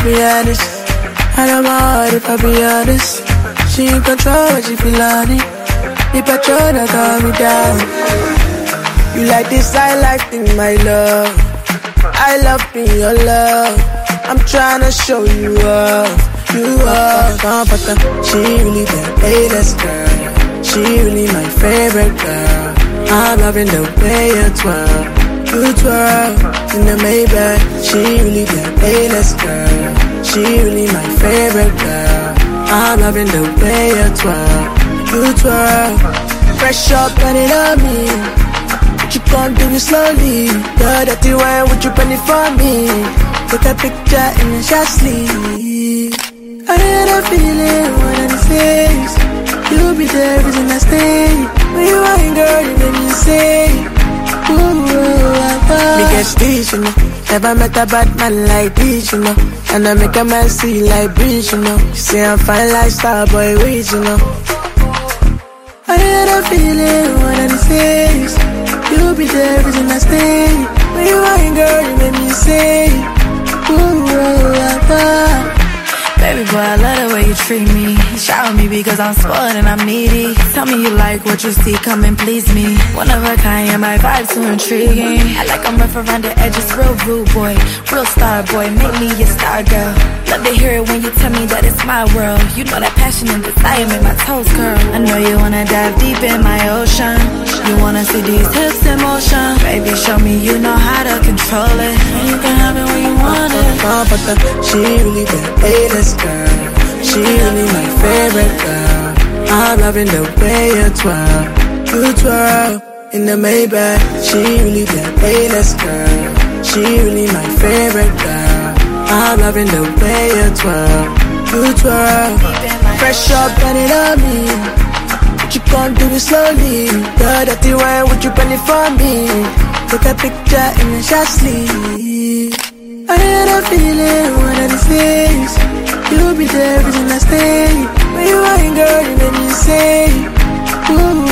be honest. I know my heart if I be honest. She in control, she feel on it. The petrol that calm me down. You like this, I like thing, my love. I love being your love. I'm tryna show you up. You up. She really the latest girl. She really my favorite girl. I'm loving the way you twirl. You twirl in the Maybach. She really the latest girl. She really my favorite girl. I'm loving the way you twirl. You twirl. Fresh up and it on me. But you can't do it slowly. You're dirty wine, would you bring it for me? Take a picture in the shot sleeve. I had a feeling one of these days you'll be there, reason I stay. When you ain't girl, you make me say me get stage, you know. Never met a bad man like this, you know. And I make a man see like breeze, you know. You say I'm fine like Starboy Ways, you know. I had a feeling one of these days you'll be there, reason I stay. When you ain't girl, you make me say baby boy, I love the way you treat me. Shower me because I'm spoiled and I'm needy. Tell me you like what you see, come and please me. One of a kind, yeah, my vibe's too intriguing. I like I'm rough around the edges, real rude boy. Real star boy, make me your star girl. Love to hear it when you tell me that it's my world. You know that passion and desire make my toes curl. I know you wanna dive deep in my ocean. You wanna see these hips in motion. Baby, show me you know how to control it. And you can have it when you want it. She really the latest girl. She really my favorite girl. I'm loving the way you twirl. You twirl in the Maybach. She really the latest girl. She really my favorite girl. I'm loving the way you twirl. You twirl. Fresh up and it on me. But you can't do it slowly. You're dirty wine, would you bring it for me? Take a picture in the shot sleeve. I had a feeling one of these days you'll be there, reason I stay. When you ain't girl, you make me say